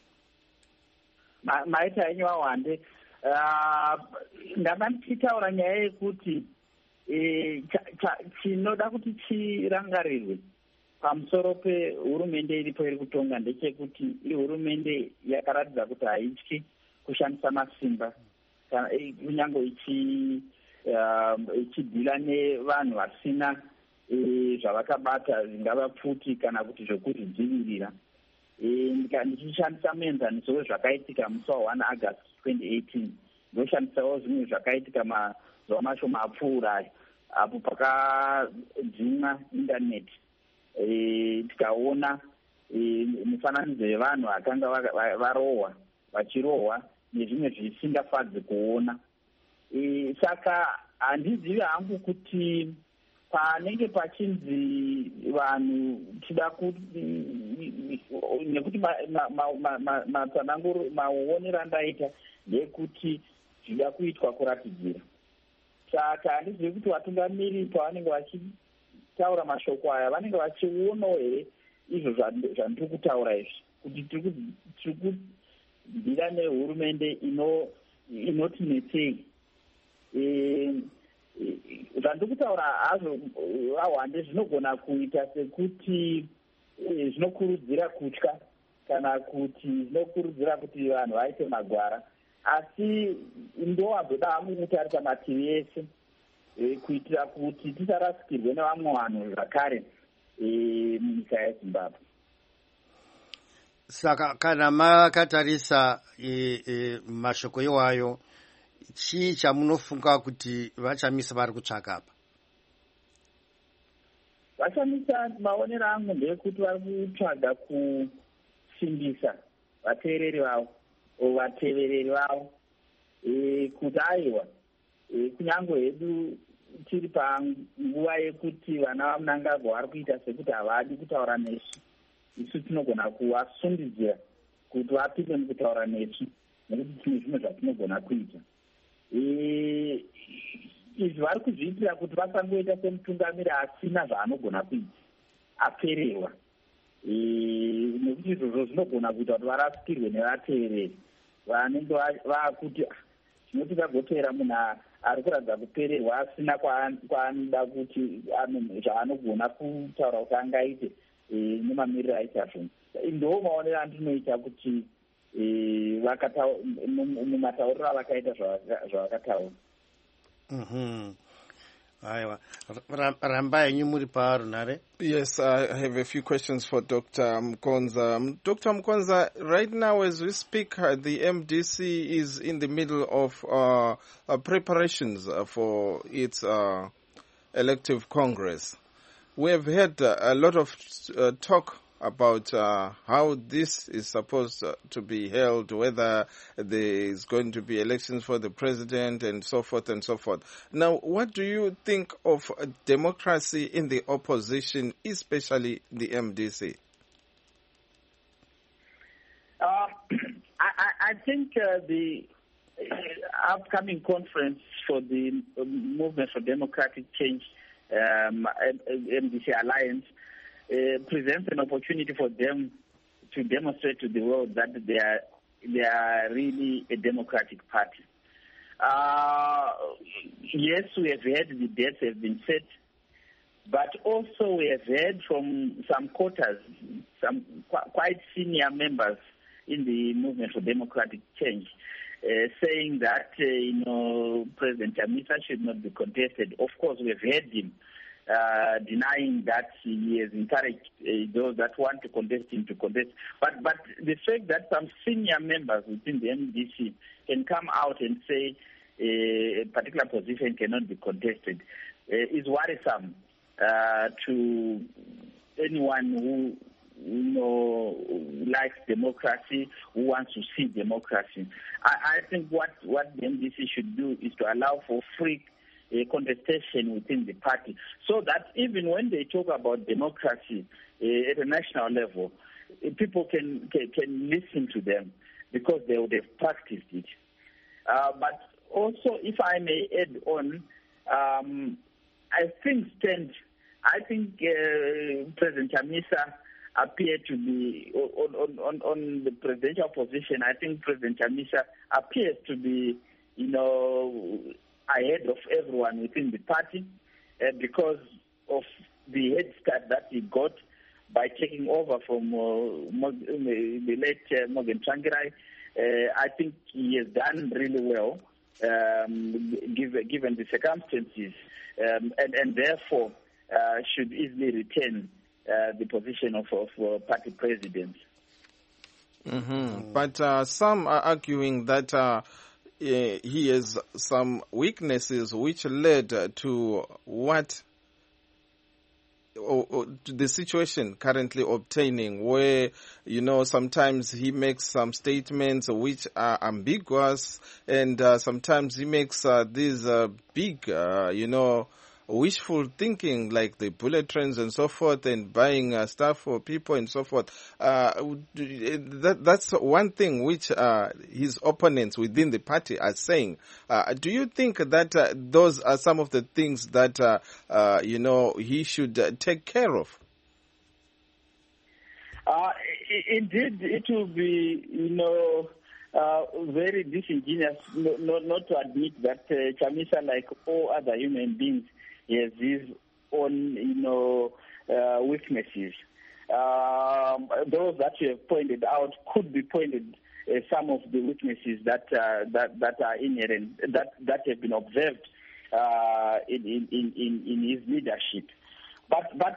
Maita yenyu wawande. Ndanga ndichitaura nyaya yekuti chinoda kuti chirangarirwe pamusoro pehurumende iripo iri kutonga ndechekuti ihurumende yakaratidza kuti haityi kushandisa masimba kunyange ichidhila nevanhu vasina zvavakabata zvingava pfuti kana kuti zvokuzvidzivirira. Ndichishandisa muenzaniso wezvakaitika musi wa1 August 2018 ndoshandisawo zvimwe zvakaitika mazuva mashoma apfuurayo apo pakadzimwa indaneti tikaona mifananidzo yevanhu vakanga vachirohwa nezvimwe zvisingafadzi kuona. Saka handizivi hangu kuti panenge pachinzi vanhu tida nekuti maonero andaita ndekuti zvida kuitwa kuratidzira. Saka handizivi kuti vatungamiri pavanenge vachitaura mashoko aya vanenge vachionawo here izvo zvandiri kutaura izvi, kuti tiri kudhira nehurumende inotinetsei. Zvandiri kutaura hazvo vahwande zvinogona kuita sekuti zvinokurudzira kutya kana kuti zvinokurudzira kuti vanhu vaite magwara, asi ndowazoda hangu kutarisa mativi ese kuitira kuti tisarasikirwe nevamwe vanhu zvakare munyika yeZimbabwe. Saka kana makatarisa mashoko iwayo, chii chamunofunga kuti vachamisa vari kutsvaka apa? Vachamisa maonero angu ndekuti vari kutsvaga kusimbisa vateereri vavo kuti aiwa kunyange hedu tiri panguva yekuti vana vaMnangagwa vari kuita sekuti havadi kutaura nesu, isu tinogona kuvasundidzira kuti vapinde mukutaura nesu nekuti tine zvimwe zvatinogona kuita. Izvi vari kuzviitira kuti vasangoita semutungamiri asina zvaanogona kuita, apererwa, nekuti izvozvo zvinogona kuita kuti varasikirwe nevateereri vanenge vaakuti tinoti tagopera munhu ari kuratidza kupererwa asina kwaanoda kuti zvaanogona kutaura kuti angaite nemamiriro aita zvinhu. Ndo maonero andinoita kuti mumatauriro avakaita zvavakataura. Ramba yenyu muri paro nare? Yes, I have a few questions for Dr. Mkonza. Dr. Mkonza, right now as we speak, the MDC is in the middle of preparations for its elective Congress. We have had a lot of talk about how this is supposed to be held, whether there is going to be elections for the president and so forth and so forth. Now, what do you think of democracy in the opposition, especially the MDC? I think the upcoming conference for the Movement for Democratic Change, MDC Alliance, presents an opportunity for them to demonstrate to the world that they are really a democratic party. Yes, we have heard the dates have been set, but also we have heard from some quarters, some quite senior members in the Movement for Democratic Change, saying that President Chamisa should not be contested. Of course, we have heard him denying that he has encouraged those that want to contest him to contest. But the fact that some senior members within the MDC can come out and say a particular position cannot be contested is worrisome to anyone who likes democracy, who wants to see democracy. I think what the MDC should do is to allow for free contestation within the party, so that even when they talk about democracy at a national level, people can listen to them because they would have practiced it. But also, if I may add on, I think President Chamisa appeared to be on the presidential position. I think President Chamisa appears to be, ahead of everyone within the party because of the head start that he got by taking over from the late Morgan Tsvangirai. I think he has done really well, given the circumstances, and therefore should easily retain the position of party president. Mm-hmm. But some are arguing that he has some weaknesses which led to to the situation currently obtaining, where, sometimes he makes some statements which are ambiguous, and sometimes he makes these big, wishful thinking, like the bullet trains and so forth, and buying stuff for people and so forth. That's one thing which his opponents within the party are saying. Do you think that those are some of the things that he should take care of? Indeed, it will be, very disingenuous not to admit that Chamisa, like all other human beings, has his own, weaknesses. Those that you have pointed out could be pointed some of the weaknesses that are inherent, that have been observed in his leadership. But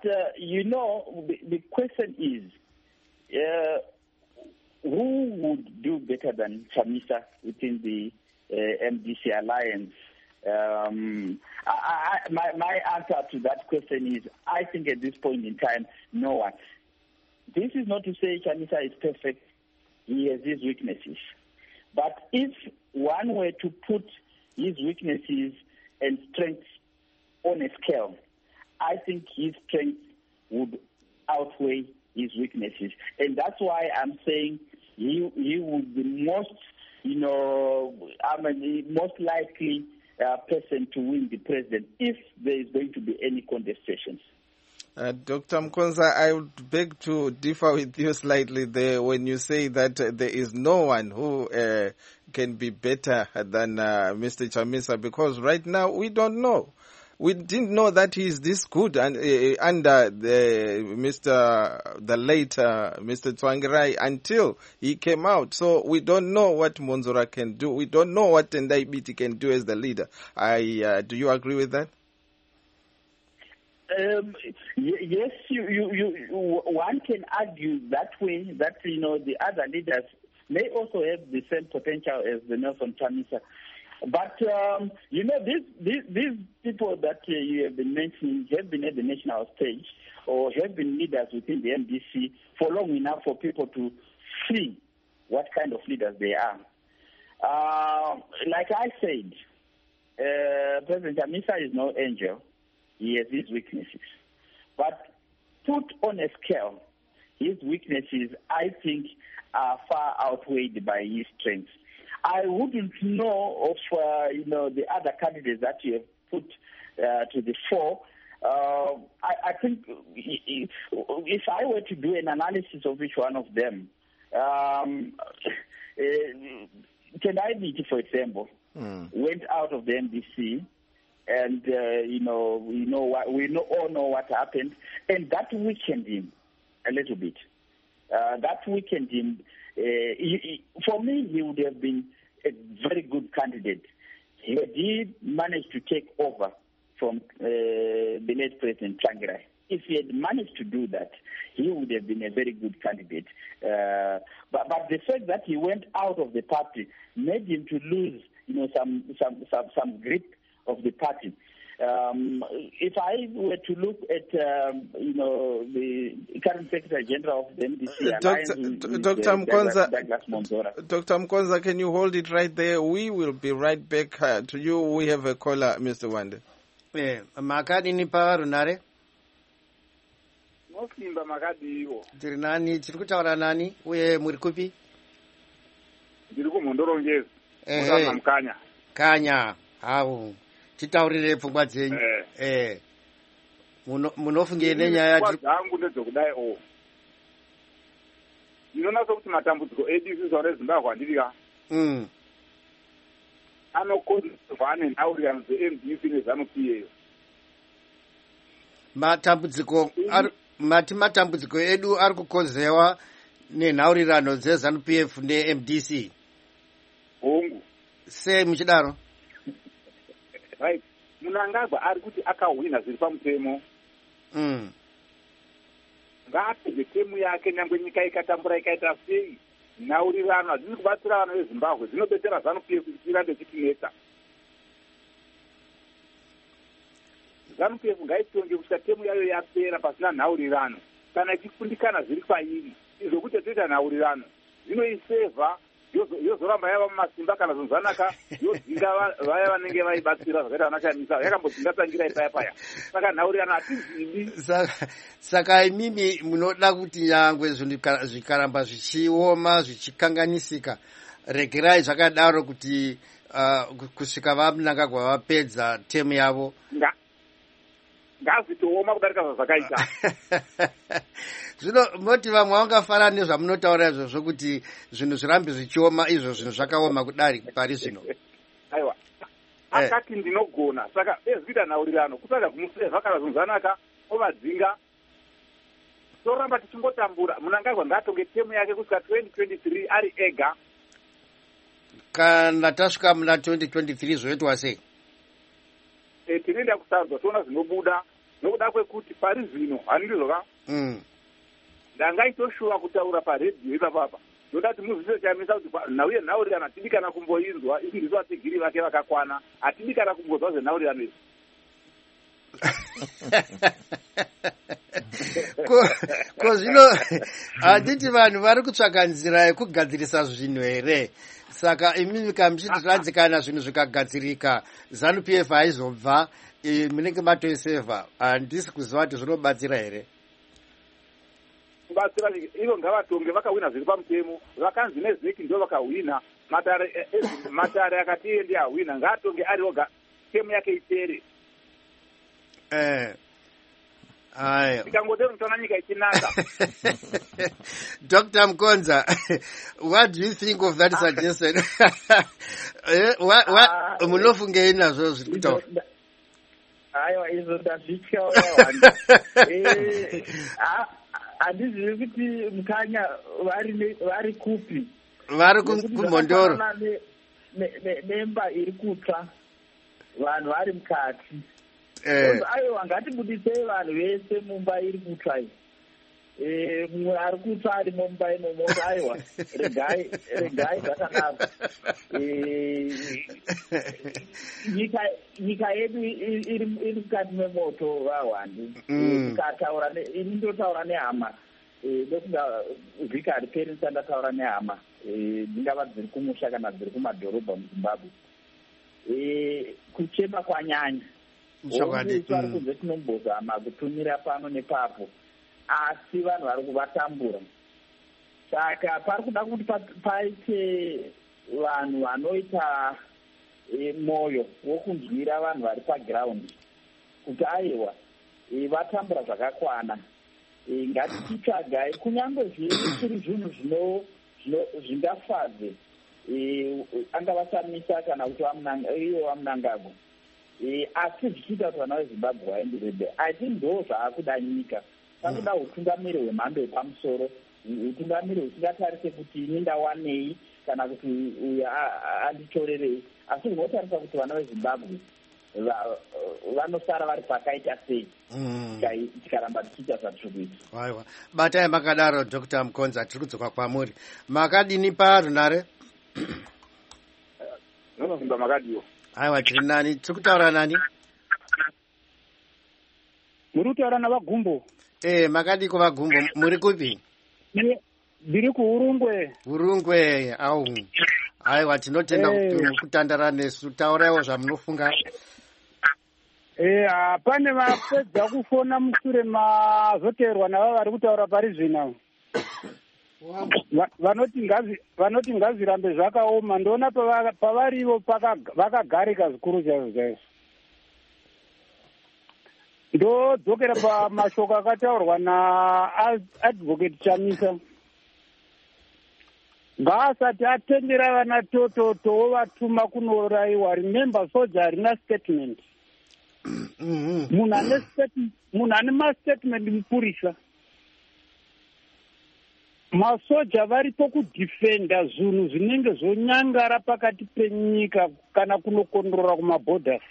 the question is, who would do better than Chamisa within the MDC alliance? My answer to that question is, I think at this point in time, no one. This is not to say Chamisa is perfect. He has his weaknesses. But if one were to put his weaknesses and strengths on a scale, I think his strengths would outweigh his weaknesses. And that's why I'm saying he would be most likely person to win the president if there is going to be any contestations. Dr. Mkonza, I would beg to differ with you slightly there when you say that there is no one who can be better than Mr. Chamisa, because right now we don't know. We didn't know that he is this good under the late Mr. Tsvangirai until he came out. So we don't know what Monzora can do. We don't know what Tendai Biti can do as the leader. Do you agree with that? Yes, one can argue that way, that the other leaders may also have the same potential as the Nelson Chamisa. But, these people that you have been mentioning have been at the national stage or have been leaders within the MDC for long enough for people to see what kind of leaders they are. Like I said, President Chamisa is no angel. He has his weaknesses. But put on a scale, his weaknesses, I think, are far outweighed by his strengths. I wouldn't know of, the other candidates that you have put to the fore. I think if I were to do an analysis of each one of them, Tendai Biti, for example, went out of the MDC, and we all know what happened, and that weakened him a little bit. That weakened him. For me, he would have been a very good candidate. He did manage to take over from the late President Tsvangirai. If he had managed to do that, he would have been a very good candidate. But the fact that he went out of the party made him to lose, some grip of the party. If I were to look at, the current Secretary General of the MDC Dr. Mkonza, can you hold it right there? We will be right back to you. We have a caller, Mr. Wande. Makadi ni pa runare? Mosimba makadi iwo. Tiri nani, chirikutaura nani? Uye murikupi? Ndiriku Mondorongezi. Mutanga Mkanya. Kanya. Hau. Titaurire pfungwa dzenyu. Munofunge nenyaya dzangu ndedzokudai o. Ndinonasa kuti matambudziko edu isusu reZimbabwe handirika. Anokonzerwa nenhaurirano dzeMDC neZANU-PF. matambudziko mati matambudziko edu ari kukonzewa nenhaurirano dzeZANU-PF neMDC. hongu Sei muchidaro? right Mnangagwa ari kuti akahwina zviri pamutemo. Ngaapedze temu yake nyangwe nyika ikatambura ikaita sei. Nhaurirano hadzisi kubatsira vana veZimbabwe, dzinobetsera ZANU-PF kuti irambe ichitinetsa. ZANU-PF ngaitonge kusvika temu yayo yapera pasina nhaurirano. Kana ichifundikana zviri pairi, izvokuti toita nhaurirano zvinoisevha yozoramba yava mumasimba kana zvonzvanaka yodzinga vaya vanenge vaibatsira zvakaita vanachamisa yakambodzingatangira ipaya paya. Saka nhaurirano hatizivi. Saka imimi munoda kuti nyangwe zvinhu zvikaramba zvichioma zvichikanganisika, regerai zvakadaro kuti kusvika vaMnangagwa vapedza temu yavo. Ngazvitooma kudarika zvazvakaita. Zvino munoti vamwe vangafanana nezvamunotaura izvozvo kuti zvinhu zvirambe zvichioma, izvo zvinhu zvakaoma kudari pari zvino. Aiwa. Akati ndinogona, saka ezvida nhaurirano kutsvaga kumusevha kana zvonzvanaka ovadzinga. Toramba tichingotambura. Mnangagwa ngaatonge temu yake kusvika 2023 ari ega. Kana tasvika muna 2023 zvoitwa sei? Tinoenda kusarudzwa toona zvinobuda nokuda kwekuti pari zvino handizvoka ndangaitoshuva kutaura paredhiyo ipapapa ndoda kuti muzvise chamisa kuti nhauye nhaurirano hatidi kana kumboinzwa isi ndiso vatigiri vake vakakwana hatidi kana kumbozwa zvenhaurirano izvi. Ko zvino handiti vanhu vari kutsvaga nzira yekugadzirisa zvinhu here? Saka imimi kamuchiti kana zvinhu zvikagadzirika ZANU-PF haizobva munenge matoisevha, handisi kuziva kuti zvinobatsira here. Kubatsira ivo ngavatonge vakahwina zviri pamutemo, vakanzi nezeki ndo vakahwina, matare akati endi ahwina, ngaatonge ari oga temu yake ipere. Tikangotero mtona nyika ichinaka. Dr. Mkonza, what do you think of that suggestion? Munofungei nazvo zviri kutaura? Aiwa, izvo ndazvitya wawanda. Handizivi kuti Mukanya vari kupi. Vari kumhondoro. Nemba iri kutsva, vanhu vari mukati. Aiwa, ngatibudisei vanhu vese mumba iri kutsva iyi. Mumwe ari kutsva ari mumba imomo. Aiwa, regai zvakadaro. Nyika yedu iri mukati memoto vahwandi. Ini ndotaura nehama ndokuda vhiki hariperi ndisandataura nehama dzingava dziri kumusha kana dziri kumadhorobha muZimbabwe. Kuchema kwanyanya. Hongu vari kunze tinombozama kutumira pano nepapo, asi vanhu vari kuvatambura. Saka pari kuda kuti paite vanhu vanoita mwoyo wokunzwira vanhu vari pagiraundi kuti aiwa vatambura zvakakwana. Ngatititsvagai kunyange zviri zvinhu zvingafadze angavasamisa kana kuti ivo vaMnangagwa. Asi zvichiita kuti vana veZimbabwe vaenderede, I think ndo zvaakuda nyika. Pakuda utungamiri hwemhando yepamusoro, utungamiri husingatarise kuti ini ndawanei kana kuti uyu anditorerei, asi hunotarisa kuti vana veZimbabwe vanosara vari pakaita sei tikaramba tichiita zvatiri kuita. Aiwa, batai makadaro Dr. Mkonza, tiri kudzoka kwamuri. Makadini parunare? Nonozimba makadiwo. Aiwa, tiri nani? Tiri kutaura nani? Muri kutaura navagumbo. Makadi kuvagumbo, muri kupi? Ndiri kuUrungwe. Urungwe, au. Aiwa, tinotenda kutandara nesu, tauraiwo zvamunofunga. Pane vapedza kufona mushure mazoteerwa nava vari kutaura pari zvino. Vanoti ngazirambe zvakaoma. Ndoona pavarivo vakagarika zvikuru chaizvo. Ndodzokera pamashoko akataurwa naadvocate Chamisa. Ngaasati atendera vana tototo vatuma kunouraiwa. Remember, soja harina statement. Munhu ane mastatement mupurisa. masoja varipo kudhifenda zvinhu zvinenge zvonyangara pakati penyika kana kunokondorora kumabhodhasi.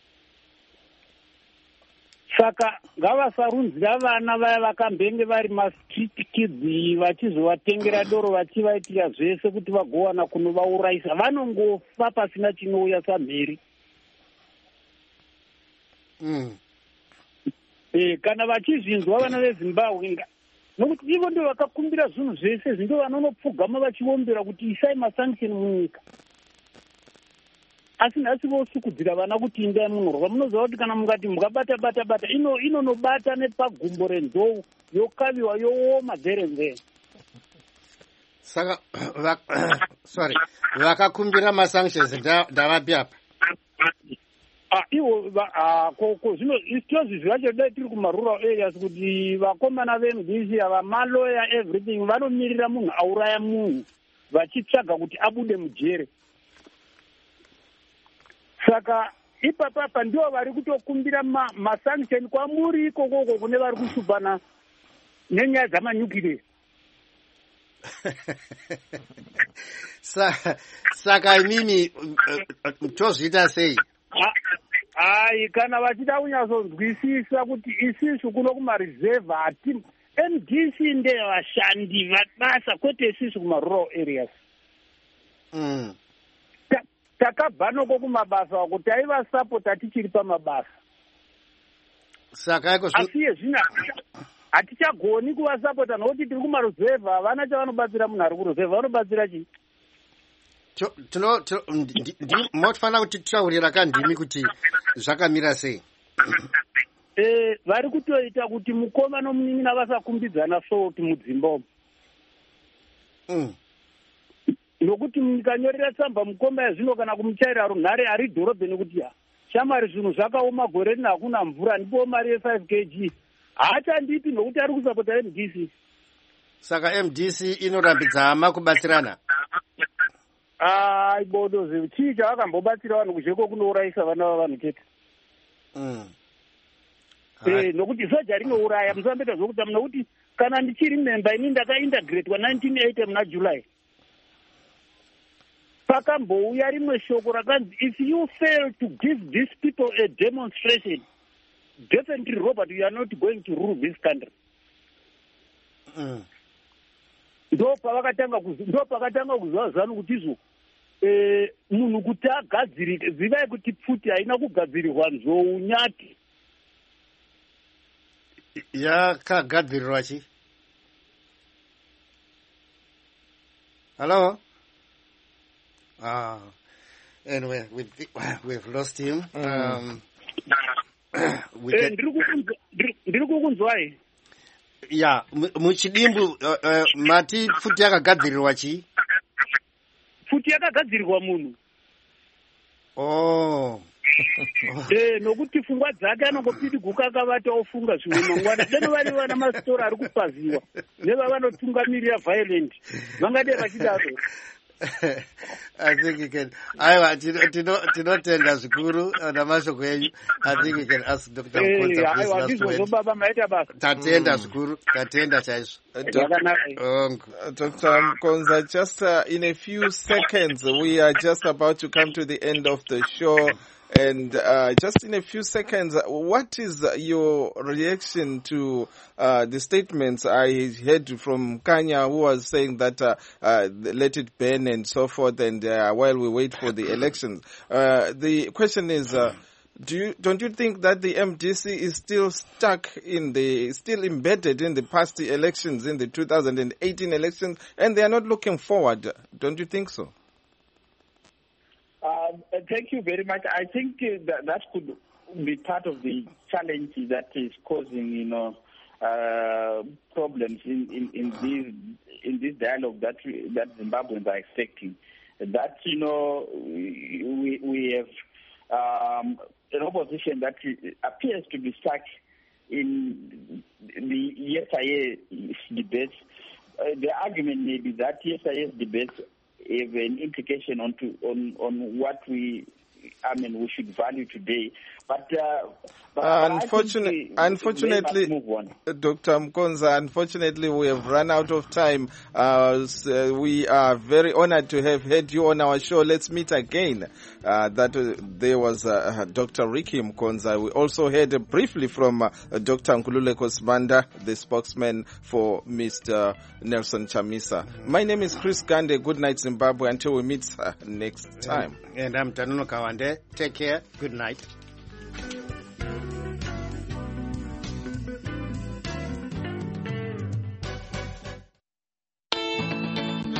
Saka ngavasarunzira vana vaya vakambenge vari mastreet kids vachizovatengera doro vachivaitira zvese kuti vagowana kunovaurayisa. Vanongofa pasina chinouya samheri. Kana vachizvinzwa vana veZimbabwe, nokuti ivo ndio vakakumbira zvinhu zvese, zvindo vanonopfugama vachiombera kuti isai masanction munyika. Asi nhasi vosukudzira vana kuti indai munorwa. Munoziva kuti kana mungati mukabata inonobata nepagumbo renzou yokaviwa yooma dherenzee. Saka vakakumbira masanctions ndavapi apa? Ivo zvino izvozvi zvacho dai tiri kumarural areas kuti vakomana veMDC ava maloya everything vanomirira munhu auraya munhu vachitsvaga kuti abude mujere. Saka ipapapa ndio vari kutokumbira masanction kwamuri ikokoko kune vari kushubhana nenyaya dzamanyukire. Saka imimi tozviita sei? Kana vachida kunyatsonzwisisa kuti isisu kuno kumareserve hati MDC ndevashandi vabasa kwete isisu kumarural areas. Takabva noko kumabasa wako taiva sapota tichiri pamabasa. Saka asi yezvino hatichagoni kuvasapota nokuti tiri kumareserve havana chavanobatsira munhu ari kureserve, vanobatsira chii? Motofanira kuti titaurira kandimi kuti zvakamira sei. Vari kutoita kuti mukoma nomunin'ina vasakumbidzana soti mudzimba umu. Nokuti mukanyorera tsamba mukoma yazvino kana kumuchaira runhare ari dhorobheni kuti shamari zvinhu zvakaoma gore rino hakuna mvura ndipo mari ye5 kg haachandipi nokuti ari kusapota MDC. Saka MDC inorambidza hama kubatsirana. Ibodo chii chavakambobatsira vanhu kuzveko kunourayisa vana vavanhu chete. Nokuti soja rinouraya musamboita zvokutama, nokuti kana ndichiri memba ini ndakaintegratwa 1980 muna July. Pakambouya rimwe shoko rakanzi if you fail to give these people a demonstration, definitely Robert, you are not going to rule this country. Ndo pakatanga kuzwa zano kuti izvo munhu kuti agadzirike, zivai kuti pfuti haina kugadzirirwa nzou nyati. Yakagadzirirwa chi? Hello? Anyway, we've lost him. Ndiri kukunzwai. Ya, muchidimbu mati pfuti yakagadzirirwa chi? Pfuti yakagadzirirwa munhu. Nokuti pfungwa dzake anongopidiguka akavata ofunga zvimwe mangwana. Deno vari vana masitora ari kupaziwa nevavanotungamirira violent vangade vachidaro. I think you can. I tinotenda zvikuru namashoko enyu. I think you can ask Dr. Mkonza please last word. Tatenda zvikuru, tatenda chaizvo. Dr. Mkonza, just in a few seconds, we are just about to come to the end of the show. And just in a few seconds, what is your reaction to the statements I heard from Kanya, who was saying that let it burn and so forth, and while we wait for the elections? The question is, don't you think that the MDC is still still embedded in the past elections, in the 2018 elections, and they are not looking forward? Don't you think so? Thank you very much. I think that could be part of the challenge that is causing, problems in this dialogue that Zimbabweans are expecting. That we have an opposition that appears to be stuck in the SIA debates. The argument may be that SIA debates have an implication on what we we should value today. But unfortunately, move on. Dr. Mkonza, unfortunately, we have run out of time. We are very honored to have had you on our show. Let's meet again. There was Dr. Ricky Mkonza. We also heard briefly from Dr. Nkululeko Sibanda, the spokesman for Mr. Nelson Chamisa. My name is Chris Gande. Good night, Zimbabwe. Until we meet next time. And I'm Tanuno Kawande. Take care. Good night.